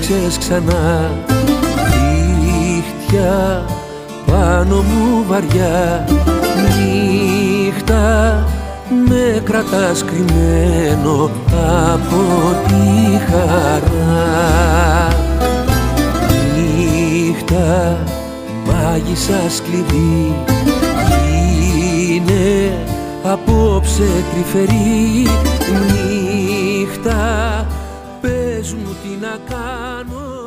ρίξες ξανά. Δίχτυα πάνω μου βαριά, νύχτα με κρατάς κρυμμένο από τη χαρά. Νύχτα μάγισσας κλειδί, είναι απόψε τρυφερή. Νύχτα πες μου τι να κάνω.